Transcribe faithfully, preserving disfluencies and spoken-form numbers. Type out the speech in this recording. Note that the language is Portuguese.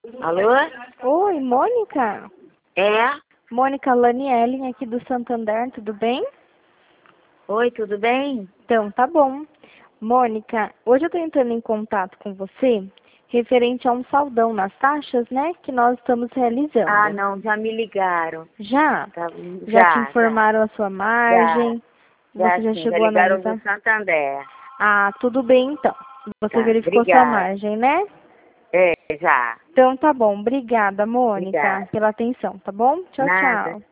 Alô? Oi, Mônica? É? Mônica Lanielen aqui do Santander, tudo bem? Oi, tudo bem? Então, tá bom. Mônica, hoje eu tô entrando em contato com você referente a um saldão nas taxas, né, que nós estamos realizando. Ah, não, já me ligaram. Já? Tá, Já te já, informaram a sua margem? já, Você já já sim, já chegou a ligaram do analisar? Santander. Ah, tudo bem então. Você Tá, verificou sua obrigada. margem, né? É, já. Então tá bom. Obrigada, Mônica, Obrigada. pela atenção, tá bom? Tchau, Nada. tchau.